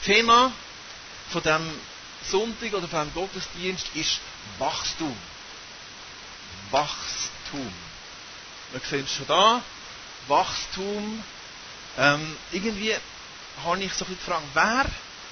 Thema von diesem Sonntag oder von diesem Gottesdienst ist Wachstum. Wachstum. Wir sehen es schon da. Wachstum. Irgendwie habe ich so ein bisschen gefragt,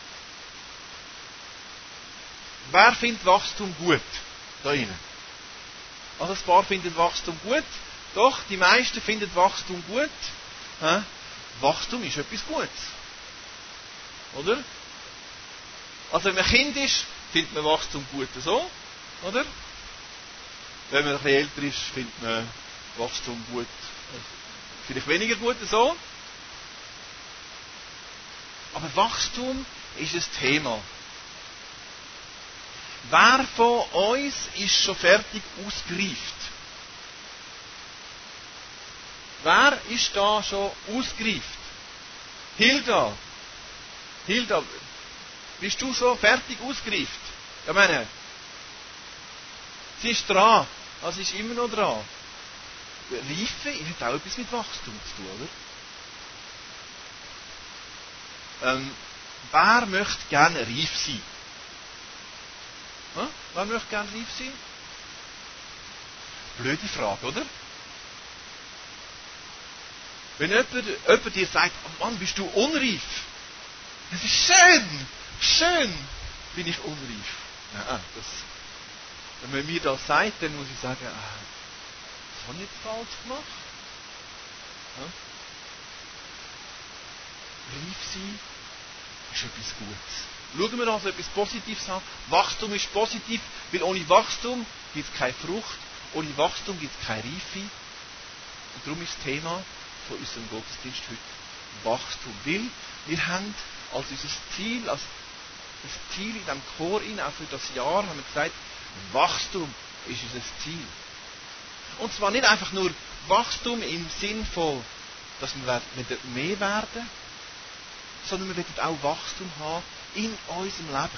wer findet Wachstum gut? Da innen. Also ein paar finden Wachstum gut. Doch, die meisten finden Wachstum gut. Wachstum ist etwas Gutes. Oder? Also wenn man Kind ist, findet man Wachstum gut so. Oder? Wenn man ein bisschen älter ist, findet man Wachstum gut. Vielleicht weniger gut so. Aber Wachstum ist ein Thema. Wer von uns ist schon fertig ausgereift? Wer ist da schon ausgereift? Hilda, bist du schon fertig ausgereift? Ich meine, sie ist dran. Sie ist immer noch dran. Reife hat auch etwas mit Wachstum zu tun, oder? Wer möchte gerne reif sein? Wer möchte gerne reif sein? Blöde Frage, oder? Wenn jemand dir sagt, oh Mann, bist du unreif? Das ist schön, bin ich unreif. Nein, wenn man mir das sagt, dann muss ich sagen, das habe ich jetzt falsch gemacht. Reif sein ist etwas Gutes. Schauen wir also etwas Positives an. Wachstum ist positiv, weil ohne Wachstum gibt es keine Frucht, ohne Wachstum gibt es keine Reife. Und darum ist das Thema von unserem Gottesdienst heute Wachstum. Weil wir haben als unser Ziel, als das Ziel in diesem Chor, auch für das Jahr, haben wir gesagt, Wachstum ist unser Ziel. Und zwar nicht einfach nur Wachstum im Sinn von, dass wir mehr werden, sondern wir wollen auch Wachstum haben in unserem Leben.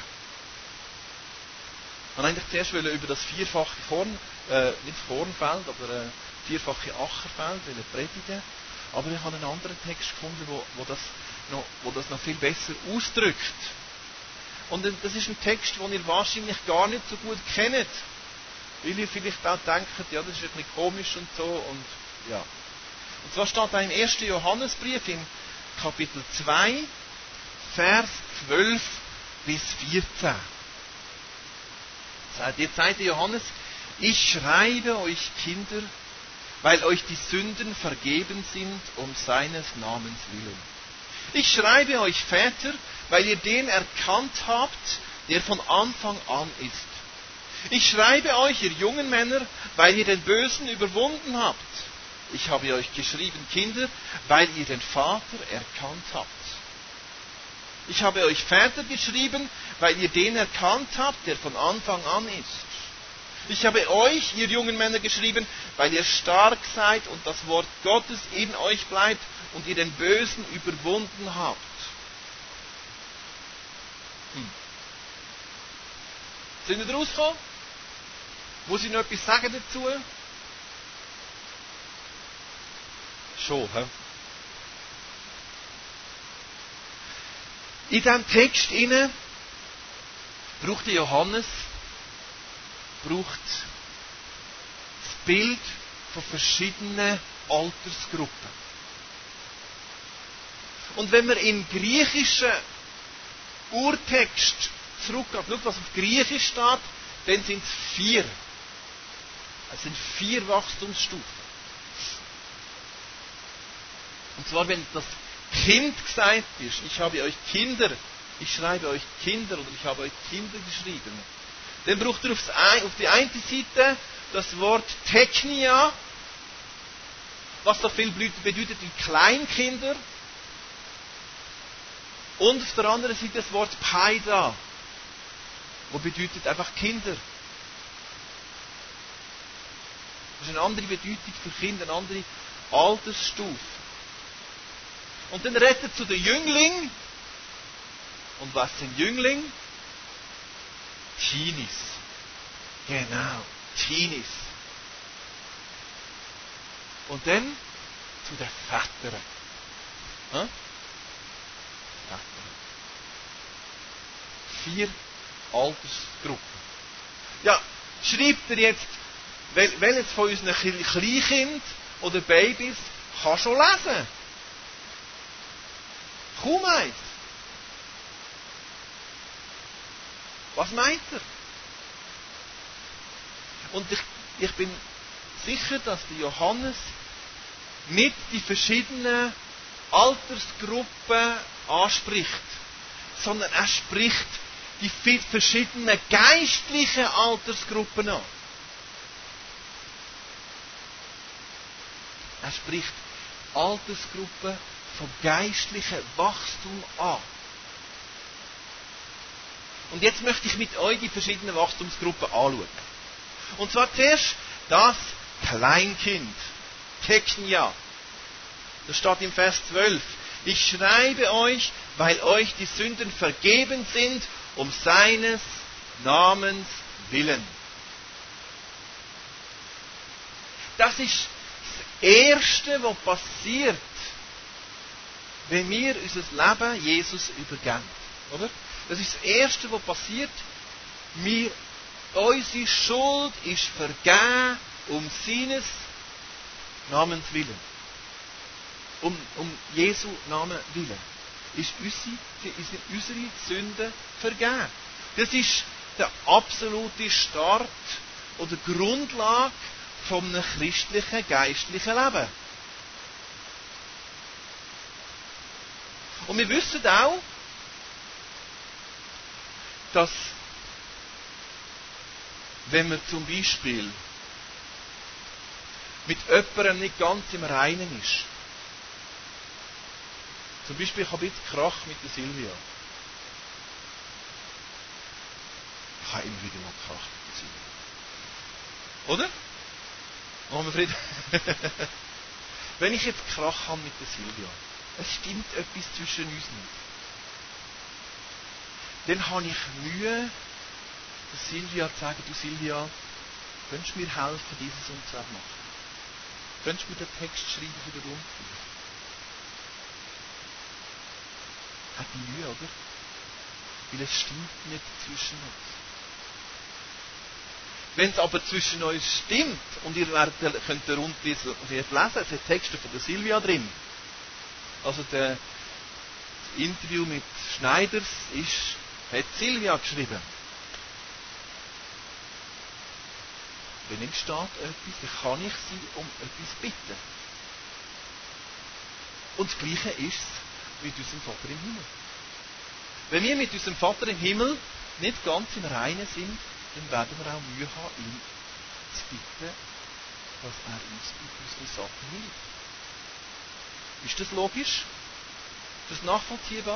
Ich wollte eigentlich zuerst über das vierfache nicht Kornfeld, aber vierfache Ackerfeld predigen. Aber ich habe einen anderen Text gefunden, wo das noch viel besser ausdrückt. Und das ist ein Text, den ihr wahrscheinlich gar nicht so gut kennt. Weil ihr vielleicht auch denkt, ja, das ist ein bisschen komisch und so. Und zwar steht da im 1. Johannesbrief im Kapitel 2, Vers 12 bis 14. Jetzt sagt Johannes, ich schreibe euch Kinder, weil euch die Sünden vergeben sind um seines Namens willen. Ich schreibe euch Väter, weil ihr den erkannt habt, der von Anfang an ist. Ich schreibe euch, ihr jungen Männer, weil ihr den Bösen überwunden habt. Ich habe euch geschrieben, Kinder, weil ihr den Vater erkannt habt. Ich habe euch Väter geschrieben, weil ihr den erkannt habt, der von Anfang an ist. Ich habe euch, ihr jungen Männer, geschrieben, weil ihr stark seid und das Wort Gottes in euch bleibt und ihr den Bösen überwunden habt. Sind wir rausgekommen? Muss ich noch etwas sagen dazu? Schon, hä? In diesem Text braucht der Johannes das Bild von verschiedenen Altersgruppen. Und wenn wir im griechischen Urtext zurückgehen, schaut, was auf Griechisch steht, dann sind es 4. Es sind 4 Wachstumsstufen. Und zwar, wenn das Kind gesagt ist, ich habe euch Kinder, ich schreibe euch Kinder oder ich habe euch Kinder geschrieben, dann braucht er auf die eine Seite das Wort Teknia, was so viel bedeutet wie Kleinkinder, und auf der anderen Seite das Wort Paida, wo bedeutet einfach Kinder. Das ist eine andere Bedeutung für Kinder, eine andere Altersstufe. Und dann redet er zu den Jünglingen. Und was sind Jüngling? Teenies. Genau, Teenies. Und dann zu den Vätern. Vätern. 4 Altersgruppen. Ja, schreibt er jetzt, welches von unseren Kleinkind oder Babys kann schon lesen? Kaum eins. Was meint er? Und ich bin sicher, dass der Johannes nicht die verschiedenen Altersgruppen anspricht, sondern er spricht die verschiedenen geistlichen Altersgruppen an. Er spricht Altersgruppen vom geistlichen Wachstum an. Und jetzt möchte ich mit euch die verschiedenen Wachstumsgruppen anschauen. Und zwar zuerst das Kleinkind. Teknia. Das steht im Vers 12. Ich schreibe euch, weil euch die Sünden vergeben sind, um seines Namens willen. Das ist das Erste, was passiert, wenn wir unser Leben Jesus übergeben. Oder? Das ist das Erste, was passiert. Unsere Schuld ist vergeben um seines Namens willen. Um Jesu Namen willen. Ist unsere Sünden vergeben. Das ist der absolute Start oder Grundlage von einem christlichen, geistlichen Leben. Und wir wissen auch, dass wenn man zum Beispiel mit jemandem nicht ganz im Reinen ist, zum Beispiel, ich habe jetzt Krach mit der Silvia. Ich habe immer wieder mal Krach mit der Silvia. Oder? Machen wir Frieden. Wenn ich jetzt Krach habe mit der Silvia, es stimmt etwas zwischen uns nicht, dann habe ich Mühe, der Silvia zu sagen, du Silvia, könntest du mir helfen, dieses und das machen? Könntest du mir den Text schreiben für den Rundfunk? Hat die Mühe, oder? Weil es stimmt nicht zwischen uns. Wenn es aber zwischen uns stimmt, und ihr könnt den Rundfunk lesen, es sind Texte von der Silvia drin. Also das Interview mit Schneiders hat Silvia geschrieben. Wenn entsteht etwas, dann kann ich sie um etwas bitten. Und das Gleiche ist es mit unserem Vater im Himmel. Wenn wir mit unserem Vater im Himmel nicht ganz im Reinen sind, dann werden wir auch Mühe haben, ihn zu bitten, dass er uns mit unseren Sachen hilft. Ist das logisch? Ist das nachvollziehbar?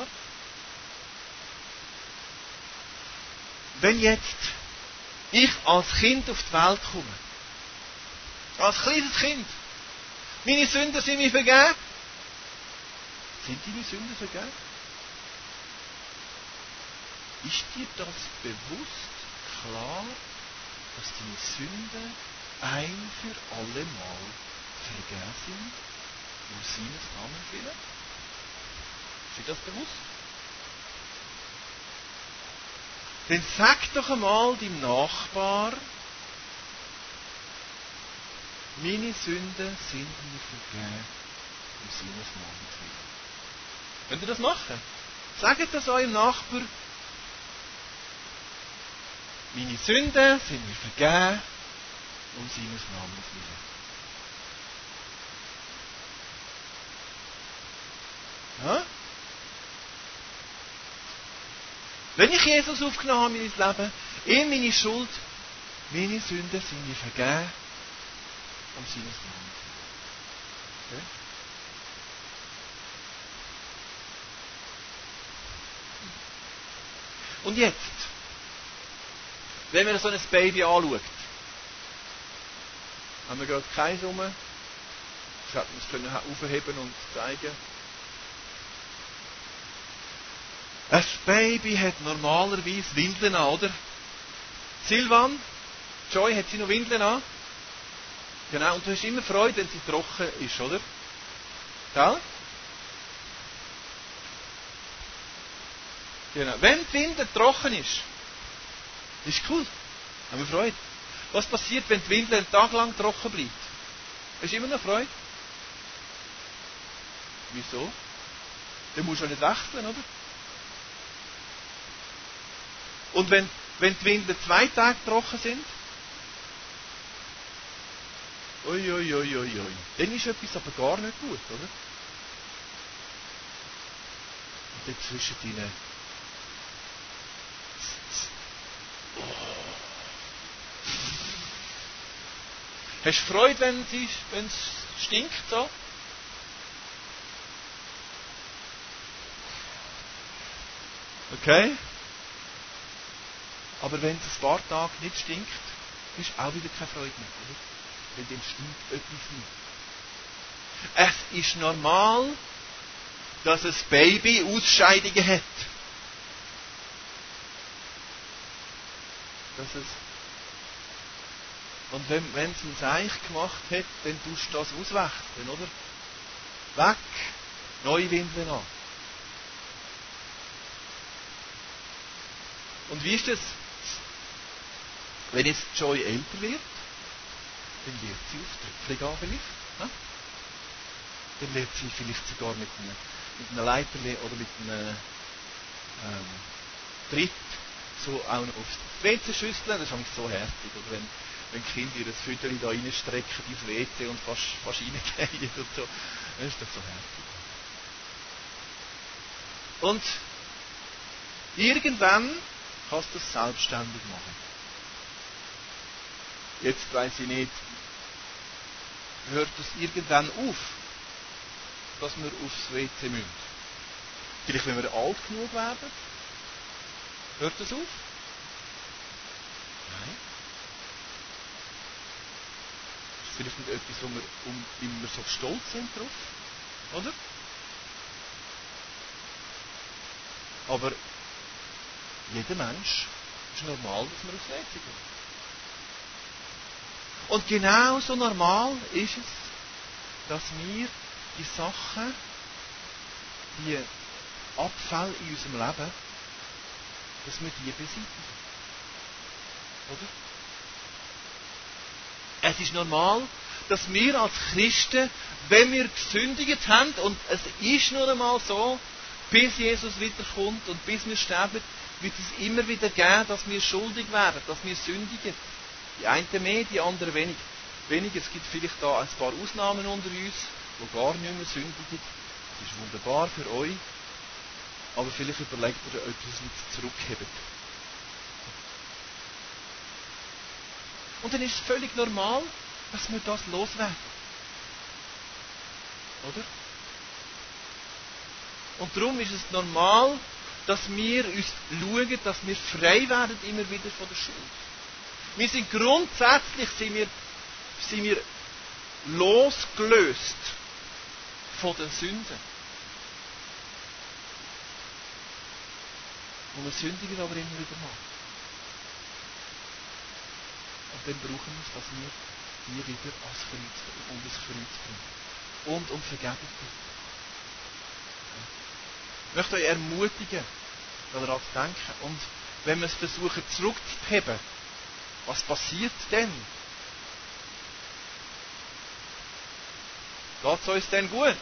Wenn jetzt ich als Kind auf die Welt komme, als kleines Kind, meine Sünden sind mir vergeben. Sind deine Sünden vergeben? Ist dir das bewusst klar, dass deine Sünden ein für alle Mal vergeben sind, um seines Namens willen? Ist dir das bewusst? Dann sag doch einmal deinem Nachbar, meine Sünden sind mir vergeben, um seines Namens willen. Könnt ihr das machen? Sagt das eurem Nachbar, meine Sünden sind mir vergeben, um seines Namens willen. Ja? Wenn ich Jesus aufgenommen habe in mein Leben, ihm meine Schuld, meine Sünden sind mir vergeben, um seines Namens willen. Okay? Und jetzt, wenn man so ein Baby anschaut, haben wir gerade keins rum, das hätten wir es aufheben und zeigen. Ein Baby hat normalerweise Windeln an, oder? Silvan, Joy, hat sie noch Windeln an? Genau, und du hast immer Freude, wenn sie trocken ist, oder? Gell? Genau. Wenn die Windel trocken ist cool. Haben wir Freude. Was passiert, wenn die Windel einen Tag lang trocken bleibt? Ist immer noch Freude? Wieso? Dann musst du ja nicht wechseln, oder? Und wenn die Windel 2 Tage trocken sind, dann ist etwas aber gar nicht gut, oder? Und dann zwischen ihnen. Hast du Freude, wenn es stinkt so? Okay? Aber wenn es ein paar Tage nicht stinkt, ist auch wieder keine Freude mehr, oder? Wenn dem stinkt etwas nicht. Es ist normal, dass ein Baby Ausscheidungen hat. Und wenn es ein Seich gemacht hat, dann tust du das auswechseln, oder? Weg, neue Windeln an. Und wie ist das? Wenn jetzt Joy älter wird, dann wird sie auf Tröpfchen gehen vielleicht. Ne? Dann wird sie vielleicht sogar mit einem Leiterli oder mit einem Tritt so auch noch auf die WC-Schüssel. Das ist eigentlich so herzig. Oder wenn Kinder ihr Fütterchen da reinstrecken ins WC und fast reingehen und so. Das ist doch so herzig. Und irgendwann kannst du das selbstständig machen. Jetzt weiss ich nicht, hört es irgendwann auf, dass wir aufs WC müssen. Vielleicht, wenn wir alt genug werden, hört es auf? Nein. Das ist vielleicht nicht etwas, wo wir immer so stolz sind drauf, oder? Aber jeder Mensch ist normal, dass wir aufs WC gehen. Und genauso normal ist es, dass wir die Sachen, die Abfälle in unserem Leben, dass wir die beseitigen. Oder? Es ist normal, dass wir als Christen, wenn wir gesündigt haben, und es ist nur einmal so, bis Jesus wiederkommt und bis wir sterben, wird es immer wieder geben, dass wir schuldig werden, dass wir sündigen. Die einen mehr, die anderen weniger. Es gibt vielleicht da ein paar Ausnahmen unter uns, die gar nicht mehr sündigen. Das ist wunderbar für euch. Aber vielleicht überlegt ihr etwas mit zurückheben. Und dann ist es völlig normal, dass wir das loswerden. Oder? Und darum ist es normal, dass wir uns schauen, dass wir frei werden immer wieder von der Schuld. Wir sind grundsätzlich losgelöst von den Sünden. Und wir sündigen aber immer wieder nach. Und dann brauchen wir es, dass wir die wieder ans Kreuz und das Kreuz bringen. Und um Vergebung bitten. Ich möchte euch ermutigen, daran zu denken. Und wenn wir es versuchen zurückzuheben, was passiert denn? Geht es uns denn gut?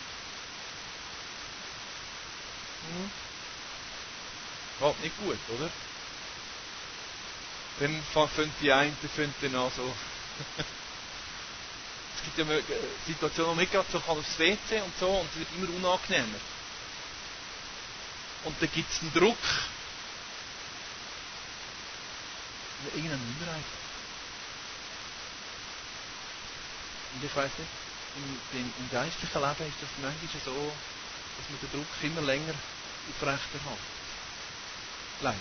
Geht nicht gut, oder? Dann fängt die einen dann an so. Es gibt ja Situationen, wo man gerade so kann aufs WC und so, und es wird immer unangenehmer. Und dann gibt es einen Druck. Irgendeine Minderheit. Und ich weiss nicht, im geistlichen Leben ist das manchmal so, dass man den Druck immer länger aufrechterhält. Leider.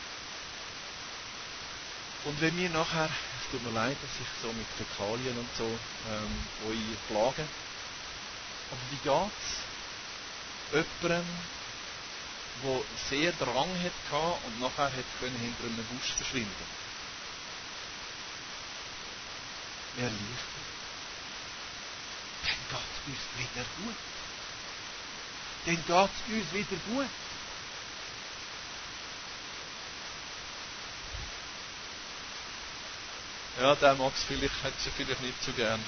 Und wenn wir nachher, es tut mir leid, dass ich so mit Fäkalien und so euch plage, aber wie geht es jemandem, der sehr Drang hatte und nachher hinter einem Busch verschwinden? Erleichtert. Dann geht es uns wieder gut. Dann geht es uns wieder gut. Ja, der mag es vielleicht, hat sie vielleicht nicht so gern.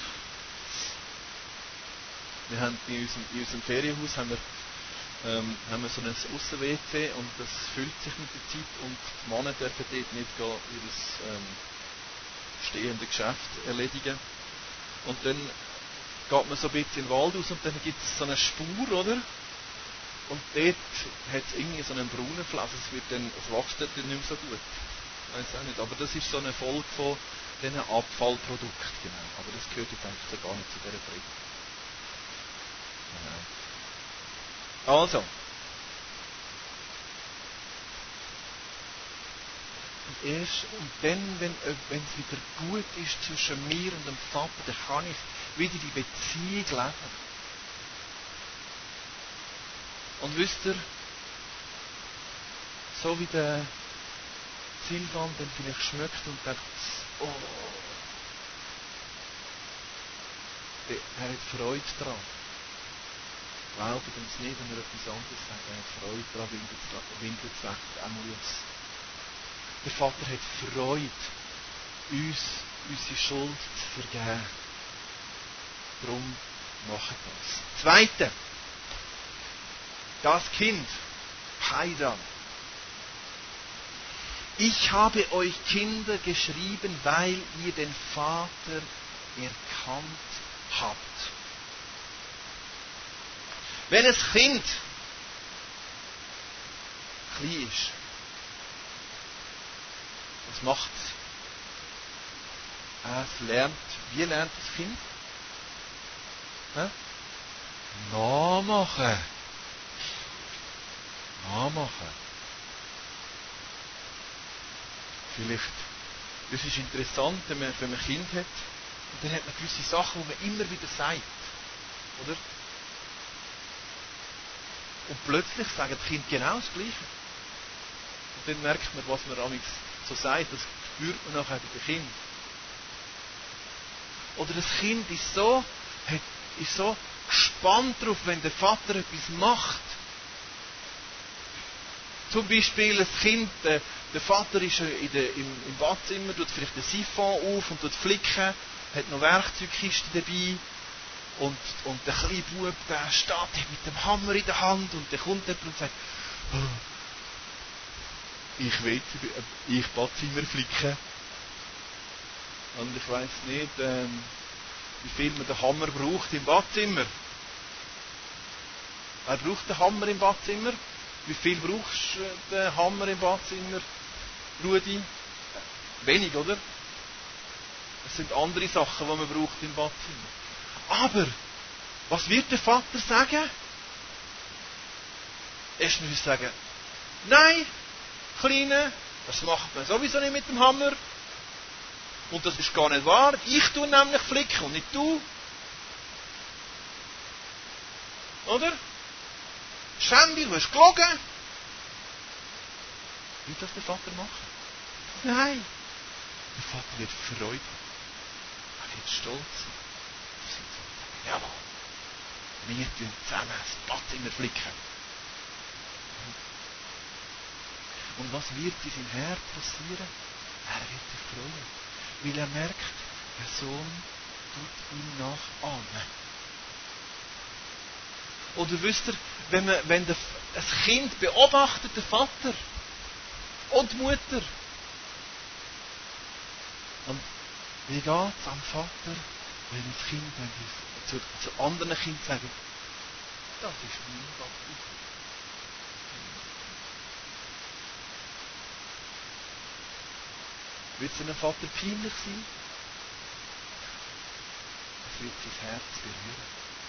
Wir haben in unserem Ferienhaus haben wir so ein Aussen-WC und das füllt sich mit der Zeit und die Männer dürfen dort nicht ihr stehendes Geschäft erledigen. Und dann geht man so ein bisschen in den Wald raus und dann gibt es so eine Spur, oder? Und dort hat es irgendwie so einen braunen Fleck, also es wächst dort nicht mehr so gut. Ich weiß auch nicht, aber das ist so eine Folge von diesen Abfallprodukten, genau. Aber das gehört jetzt eigentlich so gar nicht zu dieser Predigt. Also. Und dann, wenn es wieder gut ist zwischen mir und dem Vater, dann kann ich wieder die Beziehung leben. Und wisst ihr, so wie der Silvan dann vielleicht schmeckt und denkt, oh, er hat Freude daran. Glaubt uns nicht, wenn wir etwas anderes sagen, er hat Freude daran, Winter zu wecken, auch muss. Der Vater hat Freude, uns unsere Schuld zu vergeben. Darum macht das. Zweite. Das Kind, Paidan. Ich habe euch Kinder geschrieben, weil ihr den Vater erkannt habt. Wenn ein Kind klein ist, was macht es? Es lernt, wie lernt das Kind? Nachmachen. Vielleicht, das ist interessant, wenn man ein Kind hat, und dann hat man gewisse Sachen, die man immer wieder sagt. Oder? Und plötzlich sagen die Kinder genau das Gleiche. Und dann merkt man, was man amigs so sagt, das spürt man nachher bei den Kindern. Oder das Kind ist so gespannt darauf, wenn der Vater etwas macht. Zum Beispiel ein Kind, der Vater ist im Badzimmer, tut vielleicht den Siphon auf und tut flicken, hat noch Werkzeugkisten dabei. Und der kleine Bub, der steht mit dem Hammer in der Hand und der kommt jemand und sagt, oh, ich Badzimmer flicken. Und ich weiss nicht, wie viel man den Hammer braucht im Badzimmer. Wer braucht den Hammer im Badzimmer? Wie viel brauchst du den Hammer im Badzimmer, Rudi? Wenig, oder? Es sind andere Sachen, die man braucht im Badzimmer. Aber, was wird der Vater sagen? Erstens muss er sagen, nein, Kleine, das macht man sowieso nicht mit dem Hammer. Und das ist gar nicht wahr. Ich tue nämlich flicken und nicht du. Oder? Schäm dich, du hast gelogen. Wird das der Vater machen? Nein. Der Vater wird Freude haben. Er wird stolz sein. Jawohl. Wir tun zusammen das Badzimmer flicken. Und was wird in seinem Herz passieren? Er wird sich freuen. Weil er merkt, der Sohn tut ihm nachahmen. Oder wisst ihr, wenn ein Kind beobachtet, der Vater und die Mutter. Und wie geht es am Vater, wenn das Kind zu anderen Kindern sagt, das ist mein Papi. Wird es einem Vater peinlich sein? Es wird sein Herz berühren.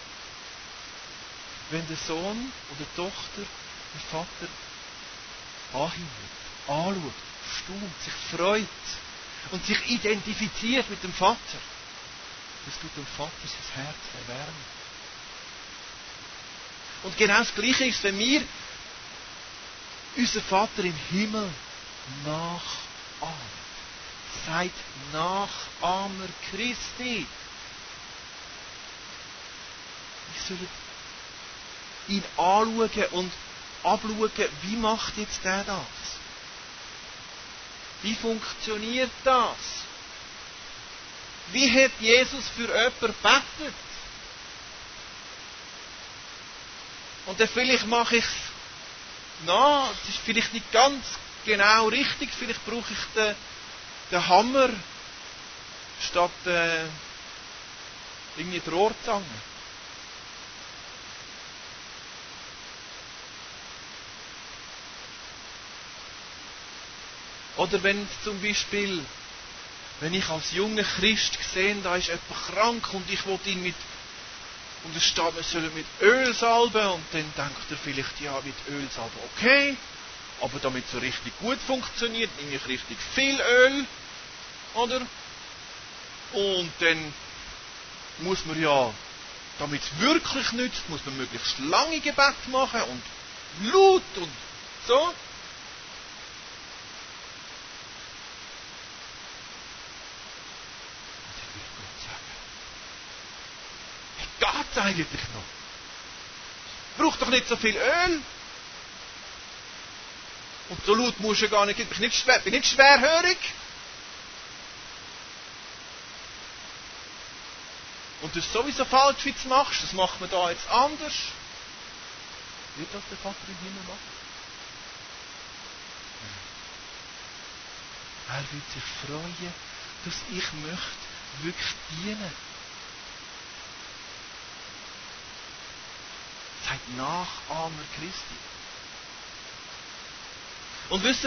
Wenn der Sohn oder die Tochter den Vater anhimmelt, anschaut, staunt, sich freut und sich identifiziert mit dem Vater, das tut dem Vater sein Herz erwärmen. Und genau das Gleiche ist, wenn wir unseren Vater im Himmel nachahmen. Seid Nachahmer Christi. Wir sollen ihn anschauen und abschauen, wie macht jetzt das? Wie funktioniert das? Wie hat Jesus für jemanden gebetet? Und dann vielleicht mache ich es nach, es ist vielleicht nicht ganz genau richtig, vielleicht brauche ich den Hammer statt irgendwie die Rohrzange. Oder wenn zum Beispiel, wenn ich als junger Christ sehe, da ist jemand krank und ich will ihn und es steht, wir sollen mit Öl salben, und dann denkt er vielleicht, ja, mit Öl salben, okay, aber damit es so richtig gut funktioniert, nehme ich richtig viel Öl, oder? Und dann muss man ja, damit es wirklich nützt, muss man möglichst lange Gebet machen und laut und so. Geht's eigentlich noch? Braucht doch nicht so viel Öl. Und so laut musst du gar nicht, bin nicht schwerhörig. Und das ist sowieso falsch, wie du es machst. Das macht man da jetzt anders. Wird das der Vater im Himmel machen? Er wird sich freuen, dass ich möchte wirklich dienen. Seid Nachahmer Christi. Und wisst ihr,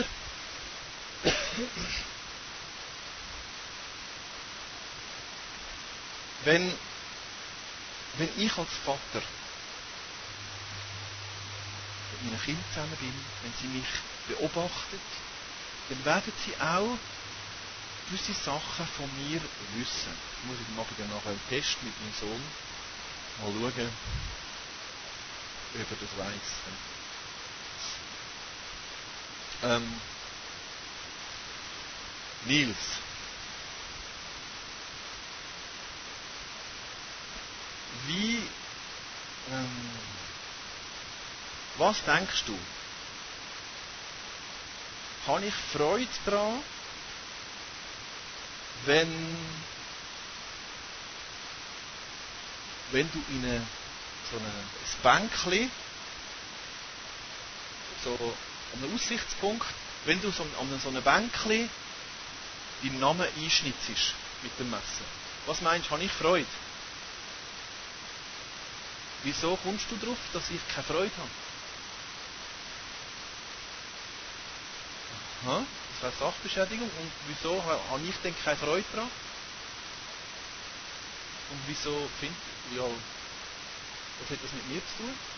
wenn ich als Vater mit meinen Kindern zusammen bin, wenn sie mich beobachtet, dann werden sie auch gewisse Sachen von mir wissen. Das mache ich dann nachher einen Test mit meinem Sohn. Mal schauen, ob er das weiss. Nils. Was denkst du? Habe ich Freude daran, wenn du in so ein Bänkchen, so an einem Aussichtspunkt, wenn du an so einem Bänkchen deinen Namen einschnitzest mit dem Messer? Was meinst du, habe ich Freude? Wieso kommst du darauf, dass ich keine Freude habe? Aha, das wäre Sachbeschädigung. Und wieso habe ich denn keine Freude daran? Und wieso was hat das mit mir zu tun?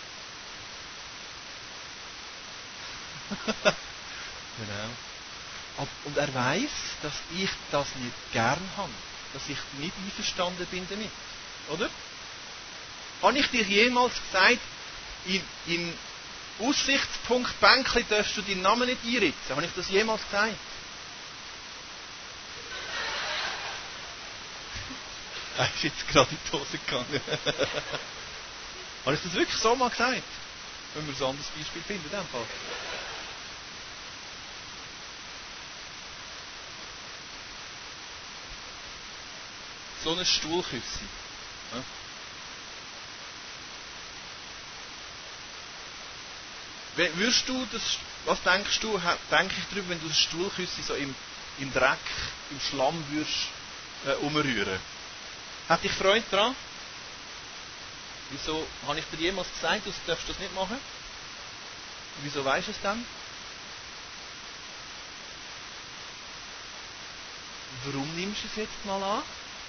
Genau. Und er weiß, dass ich das nicht gern habe. Dass ich nicht einverstanden bin damit. Oder? Habe ich dir jemals gesagt, in Aussichtspunkt Bänkli darfst du deinen Namen nicht einritzen? Habe ich das jemals gesagt? Er ist jetzt gerade in die Hose gegangen. Habe ich das wirklich so mal gesagt? Wenn wir ein anderes Beispiel finden, in dem Fall. So eine Stuhlküsse. Ja? Würdest du das, was denkst du, denke ich darüber, wenn du das Stuhlküsse so im Dreck, im Schlamm würdest umrühren? Hätte ich Freude daran? Wieso habe ich dir jemals gesagt, du darfst das nicht machen? Wieso weisst du es dann? Warum nimmst du es jetzt mal an?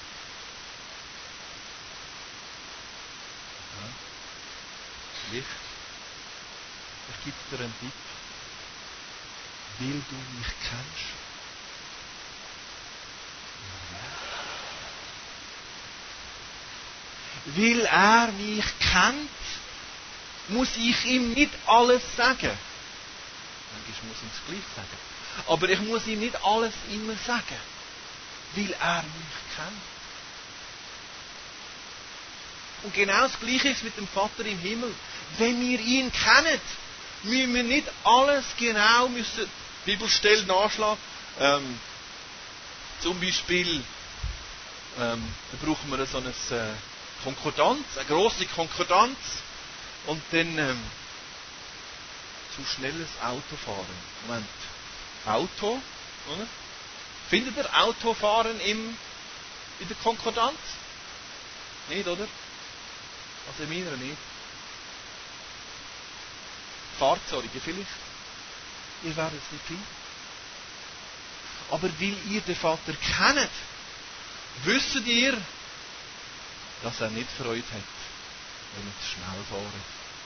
Ja. Licht. Ich gebe dir einen Tipp. Weil du mich kennst. Weil er mich kennt, muss ich ihm nicht alles sagen. Manchmal muss ich ihm es gleich sagen. Aber ich muss ihm nicht alles immer sagen. Weil er mich kennt. Und genau das Gleiche ist mit dem Vater im Himmel. Wenn wir ihn kennen, müssen wir nicht alles genau Bibelstellen nachschlagen. Zum Beispiel Da brauchen wir so eine Konkordanz, eine grosse Konkordanz und dann zu schnelles Autofahren. Moment. Auto, oder? Findet ihr Autofahren in der Konkordanz? Nicht, oder? Also in meiner nicht. Fahrzeuge vielleicht. Ihr werdet es nicht finden. Aber weil ihr den Vater kennt, wisst ihr, dass er nicht Freude hat, wenn wir zu schnell fahren.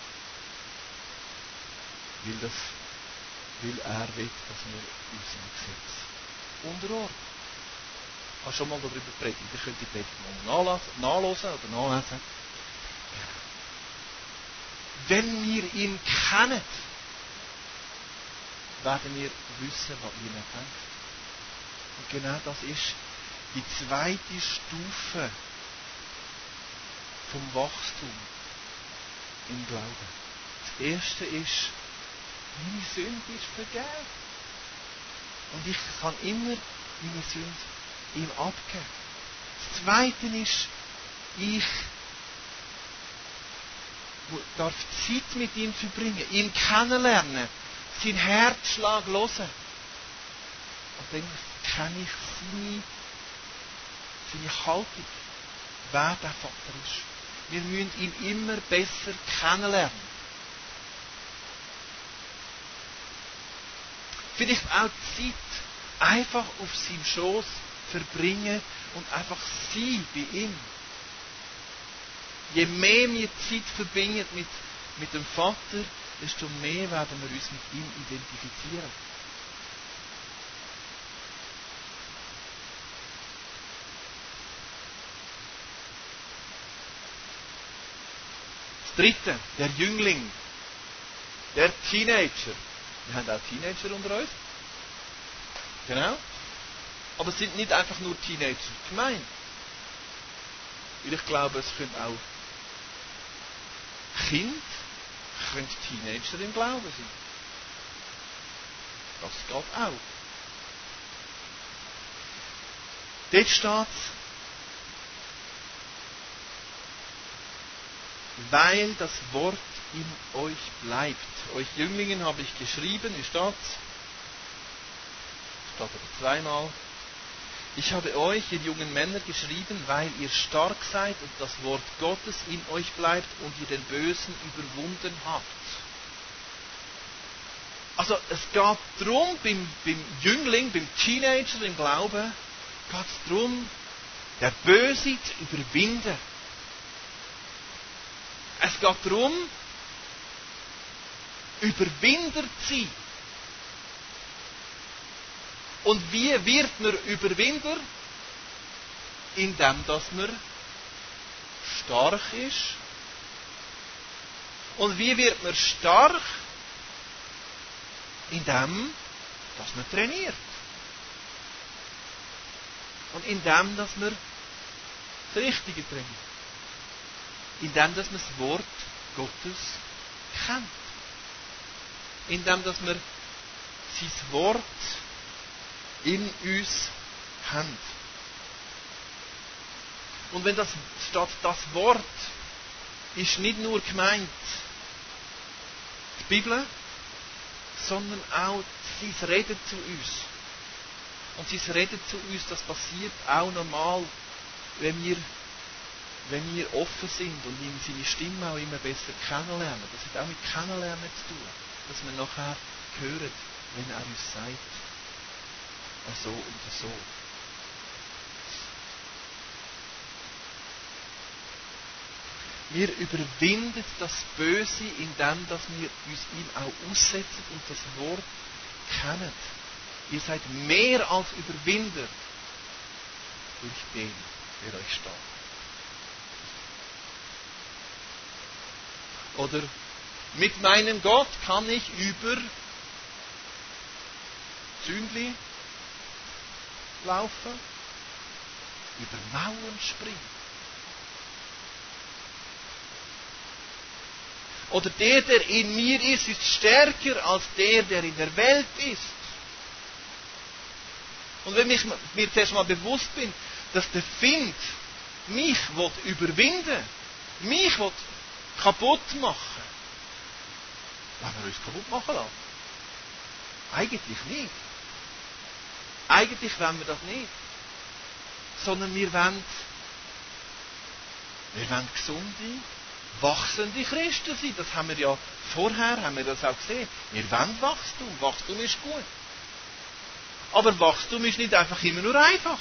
Weil er will, dass wir unserem Gesetz unterordnen. Ich habe schon mal darüber geredet. Ihr könnt die Predigt mal nachlesen oder nachlesen. Wenn wir ihn kennen, werden wir wissen, was ihr nicht denkt. Und genau das ist die zweite Stufe vom Wachstum im Glauben. Das erste ist, meine Sünde ist vergeben. Und ich kann immer meine Sünde ihm abgeben. Das zweite ist, ich darf Zeit mit ihm verbringen, ihn kennenlernen, seinen Herzschlag hören. Und dann kenne ich seine Haltung, wer der Vater ist. Wir müssen ihn immer besser kennenlernen. Vielleicht auch Zeit einfach auf seinem Schoß verbringen und einfach sein bei ihm. Je mehr wir Zeit verbringen mit dem Vater, desto mehr werden wir uns mit ihm identifizieren. Das dritte, der Jüngling, der Teenager. Wir haben auch Teenager unter uns. Genau. Aber es sind nicht einfach nur Teenager gemeint. Weil ich glaube, es können auch Kinder, können Teenager im Glauben sein. Das geht auch. Dort steht es, weil das Wort in euch bleibt. Euch Jünglingen habe ich geschrieben, wie steht es? Steht aber zweimal. Ich habe euch, ihr jungen Männer, geschrieben, weil ihr stark seid und das Wort Gottes in euch bleibt und ihr den Bösen überwunden habt. Also es geht darum, beim Jüngling, beim Teenager im Glauben, geht es darum, der Böse zu überwinden. Es geht darum, Überwinder zu sein. Und wie wird man Überwinder? Indem, dass man stark ist. Und wie wird man stark? Indem, dass man trainiert. Und indem, dass man das Richtige trainiert. Indem, dass man das Wort Gottes kennt. Indem, dass wir sein Wort in uns haben. Und wenn das steht, das Wort ist nicht nur gemeint die Bibel, sondern auch sein Reden zu uns. Und sein Reden zu uns, das passiert auch normal, wenn wir offen sind und ihm seine Stimme auch immer besser kennenlernen. Das hat auch mit Kennenlernen zu tun. Dass wir nachher hören, wenn er uns sagt, so und so. Wir überwinden das Böse, indem dass wir uns ihm auch aussetzen und das Wort kennen. Ihr seid mehr als Überwinder durch den, der euch steht. Oder mit meinem Gott kann ich über Zündli laufen, über Mauern springen. Oder der in mir ist stärker als der in der Welt ist. Und wenn ich mir zuerst mal bewusst bin, dass der Find mich überwinden will, mich kaputt machen, wollen wir uns kaputt machen lassen? Eigentlich nicht. Eigentlich wollen wir das nicht. Sondern wir wollen gesunde, wachsende Christen sein. Das haben wir ja vorher auch gesehen. Wir wollen Wachstum. Wachstum ist gut. Aber Wachstum ist nicht einfach immer nur einfach.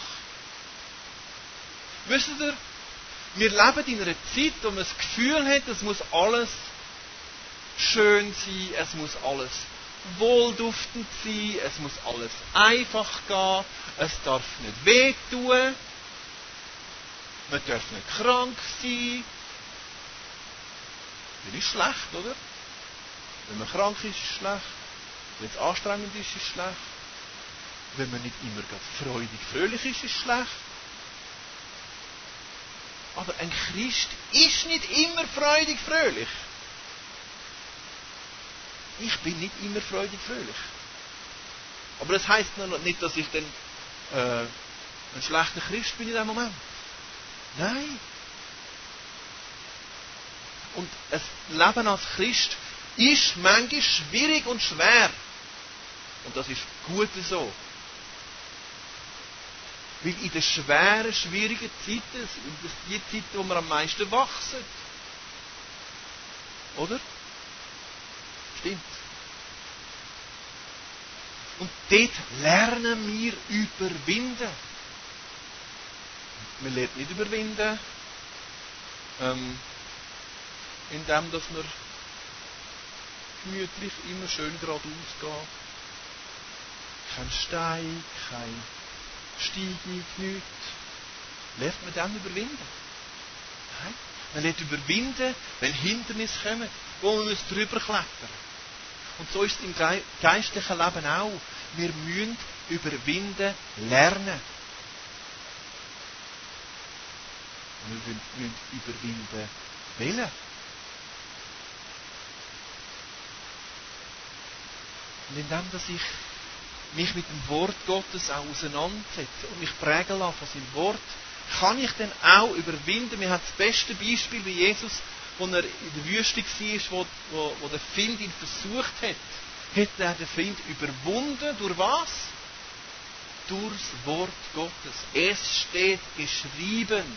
Wisst ihr, wir leben in einer Zeit, wo man das Gefühl hat, es muss alles schön sein, es muss alles wohlduftend sein, es muss alles einfach gehen, es darf nicht wehtun, man darf nicht krank sein. Das ist schlecht, oder? Wenn man krank ist, ist es schlecht. Wenn es anstrengend ist, ist es schlecht. Wenn man nicht immer freudig, fröhlich ist, ist es schlecht. Aber ein Christ ist nicht immer freudig, fröhlich. Ich bin nicht immer freudig, fröhlich. Aber das heisst noch nicht, dass ich dann ein schlechter Christ bin in dem Moment. Nein. Und das Leben als Christ ist manchmal schwierig und schwer. Und das ist gut so. Weil in den schweren, schwierigen Zeiten, das ist die Zeit, wo wir am meisten wachsen. Oder? Stimmt. Und dort lernen wir überwinden. Man lernt nicht überwinden, indem dass wir gemütlich immer schön geradeaus gehen. Kein Stein, kein Stiege, nichts. Lernt man dann überwinden? Nein. Man lernt überwinden, wenn Hindernisse kommen, wo man drüber klettern muss. Und so ist es im geistlichen Leben auch. Wir müssen überwinden lernen. Wir müssen überwinden wollen. Und indem, dass ich mich mit dem Wort Gottes auch auseinandersetze und mich prägen lasse von seinem Wort, kann ich dann auch überwinden. Wir haben das beste Beispiel wie Jesus, als er in der Wüste war, wo der Find ihn versucht hat. Hat er den Find überwunden. Durch was? Durchs Wort Gottes. Es steht geschrieben.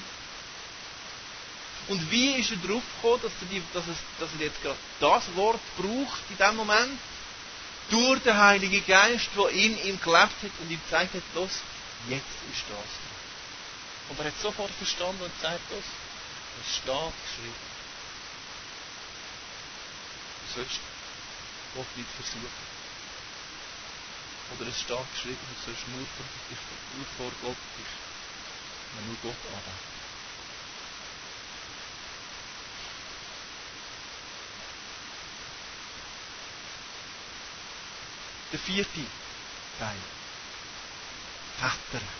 Und wie ist er darauf gekommen, dass er jetzt gerade das Wort braucht in dem Moment? Durch den Heiligen Geist, der in ihm gelebt hat und ihm gezeigt hat, los, jetzt ist das dran. Und er hat sofort verstanden und gesagt, los, es steht geschrieben. Du sollst Gott nicht versuchen. Oder es steht geschrieben, du sollst nur vor Gott dich, nur Gott anbeten. Der vierte Teil. Väter.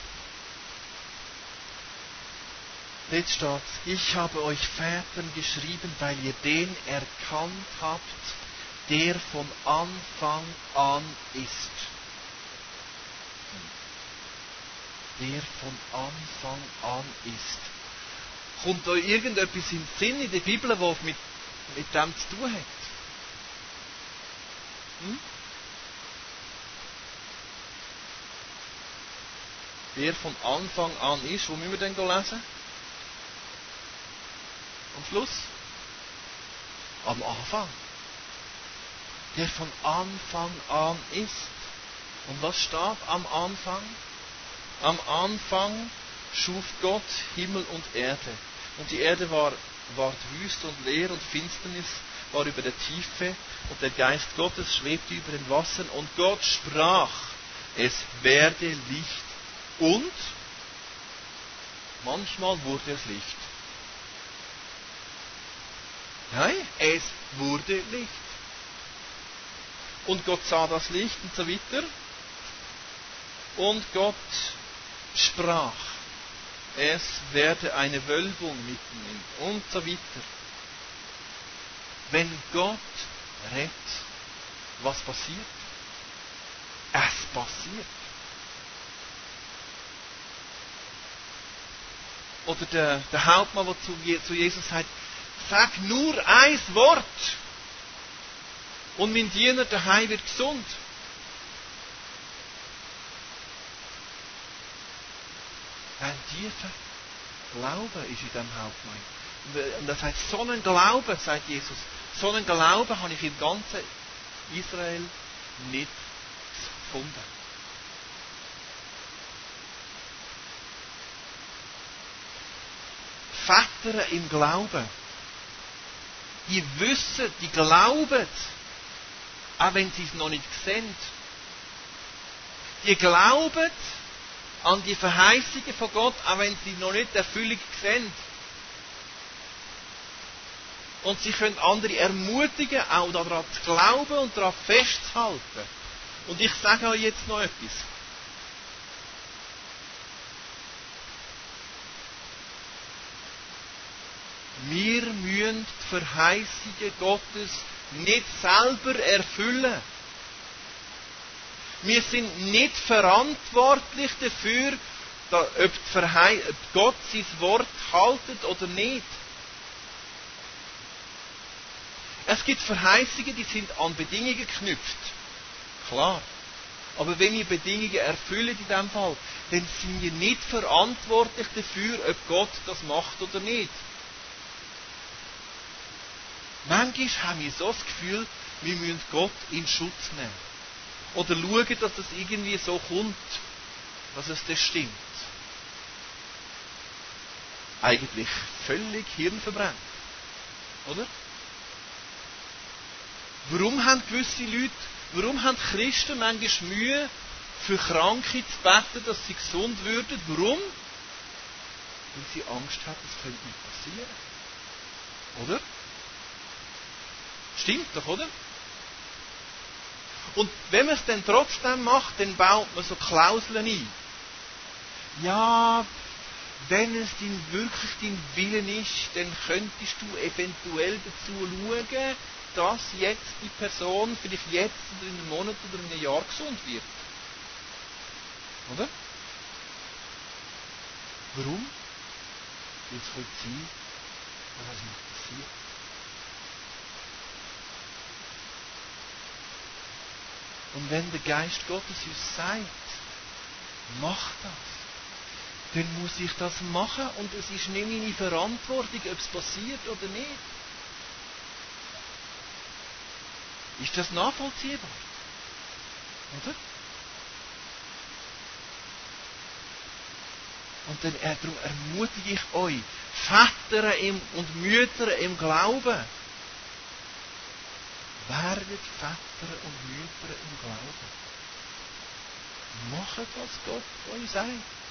Dort steht, ich habe euch Vätern geschrieben, weil ihr den erkannt habt, der von Anfang an ist. Der von Anfang an ist. Kommt euch irgendetwas in den Sinn in der Bibel, was mit dem zu tun hat? Wer von Anfang an ist, wo müssen wir denn lesen? Am Schluss? Am Anfang. Der von Anfang an ist. Und was steht am Anfang? Am Anfang schuf Gott Himmel und Erde. Und die Erde war wüst und leer und Finsternis war über der Tiefe und der Geist Gottes schwebte über den Wassern und Gott sprach, es werde Licht. Und manchmal wurde es Licht. Nein, es wurde Licht. Und Gott sah das Licht und so weiter. Und Gott sprach, es werde eine Wölbung mitten und so weiter. Wenn Gott redet, was passiert? Es passiert. Oder der Hauptmann, der zu Jesus sagt, sag nur ein Wort und mein Diener daheim wird gesund. Ein tiefer Glaube ist in diesem Hauptmann. Und er sagt, so einen Glauben, sagt Jesus, so einen Glauben habe ich im ganzen Israel nicht gefunden. Väter im Glauben, die wissen, die glauben, auch wenn sie es noch nicht sehen. Die glauben an die Verheißungen von Gott, auch wenn sie noch nicht die Erfüllung sehen. Und sie können andere ermutigen, auch daran zu glauben und daran festzuhalten. Und ich sage euch jetzt noch etwas. Wir müssen die Verheißungen Gottes nicht selber erfüllen. Wir sind nicht verantwortlich dafür, ob Gott sein Wort haltet oder nicht. Es gibt Verheißungen, die sind an Bedingungen geknüpft. Klar. Aber wenn wir Bedingungen erfüllen in diesem Fall, dann sind wir nicht verantwortlich dafür, ob Gott das macht oder nicht. Manchmal haben wir so das Gefühl, wir müssen Gott in Schutz nehmen. Oder schauen, dass es irgendwie so kommt, dass es das stimmt. Eigentlich völlig hirnverbrannt. Oder? Warum haben gewisse Leute, warum haben Christen manchmal Mühe, für Kranke zu beten, dass sie gesund würden? Warum? Weil sie Angst haben, es könnte nicht passieren. Oder? Stimmt doch, oder? Und wenn man es dann trotzdem macht, dann baut man so Klauseln ein. Ja, wenn es wirklich dein Willen ist, dann könntest du eventuell dazu schauen, dass jetzt die Person vielleicht jetzt oder in einem Monat oder in einem Jahr gesund wird. Oder? Warum? Weil es könnte sein, dass das nicht passiert. Und wenn der Geist Gottes uns sagt, mach das, dann muss ich das machen und es ist nicht meine Verantwortung, ob es passiert oder nicht. Ist das nachvollziehbar? Oder? Und dann darum ermutige ich euch, Väter und Mütter im Glauben, werdet Väter und Mütter im Glauben. Macht, was Gott euch sagt.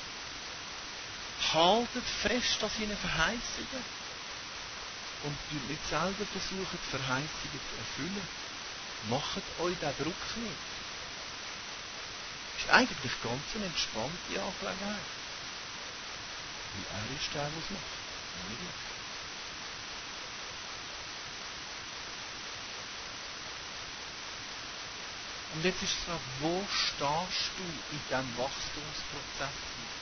Haltet fest an seinen Verheißungen. Und nicht selber versuchen, die Verheißungen zu erfüllen. Macht euch den Druck nicht. Das ist eigentlich ganz eine entspannte Angelegenheit. Weil er ist der, der es macht. Nicht ich. Und jetzt ist die Frage, wo stehst du in diesem Wachstumsprozess?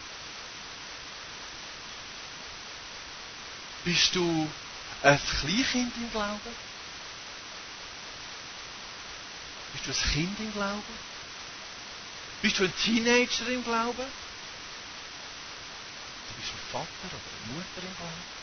Bist du ein Kleinkind im Glauben? Bist du ein Kind im Glauben? Bist du ein Teenager im Glauben? Oder bist du ein Vater oder eine Mutter im Glauben?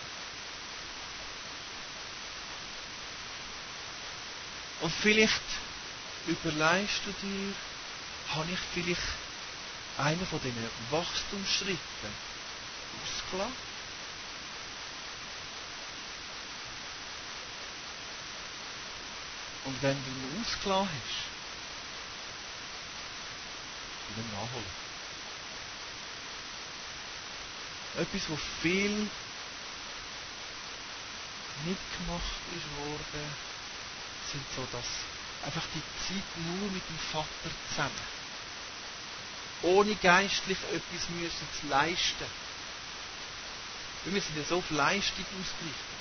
Und vielleicht überlegst du dir, habe ich vielleicht einen von diesen Wachstumsschritten ausgelassen? Und wenn du ihn ausgelassen hast, wieder nachholen. Etwas, was viel nicht gemacht ist worden, sind so das, einfach die Zeit nur mit dem Vater zusammen. Ohne geistlich etwas müssen zu leisten. Wir sind ja so auf Leistung ausgerichtet.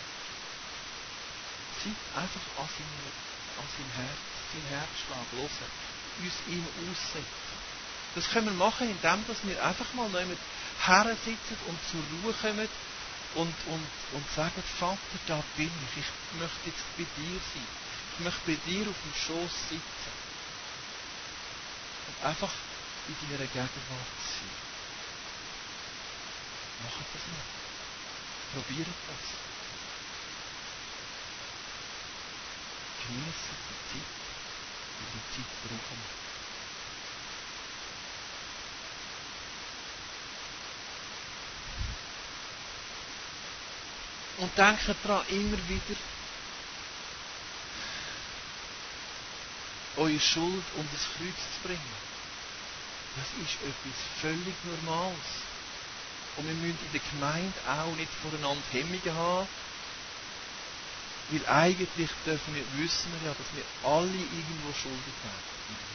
Zeit einfach an sein Herz, sein Herzschlag hören, uns ihm aussetzen. Das können wir machen, indem wir einfach mal hersitzen und zur Ruhe kommen und sagen, Vater, da bin ich. Ich möchte jetzt bei dir sein. Ich möchte bei dir auf dem Schoß sitzen. Und einfach in deiner Gegenwart sein. Macht das mal. Probiert das. Genießen die Zeit. Und die Zeit brauchen wir. Und denkt daran, immer wieder, eure Schuld unter das Kreuz zu bringen. Das ist etwas völlig Normales. Und wir müssen in der Gemeinde auch nicht voreinander Hemmungen haben, weil eigentlich wissen wir ja, dass wir alle irgendwo schuldig haben.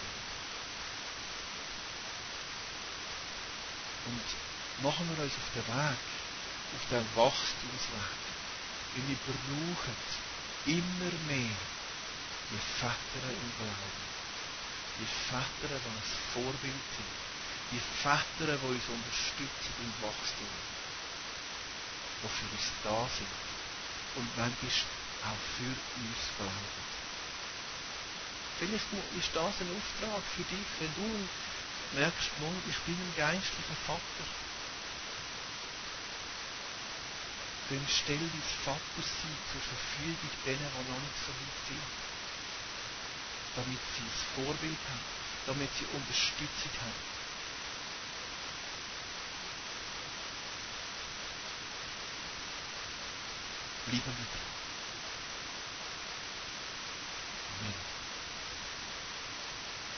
Und machen wir uns auf den Weg, auf den Wachstumsweg. Weil wir brauchen immer mehr die Väter im Glauben. Die Väter, die ein Vorbild sind. Die Väter, die uns unterstützen im Wachstum. Die für uns da sind. Und manchmal auch für uns glauben. Vielleicht ist das ein Auftrag für dich, wenn du merkst, ich bin ein geistlicher Vater. Dann stell dein Vatersein zur Verfügung denen, die noch nicht so weit sind. Damit sie ein Vorbild haben. Damit sie Unterstützung haben. Bleiben wir.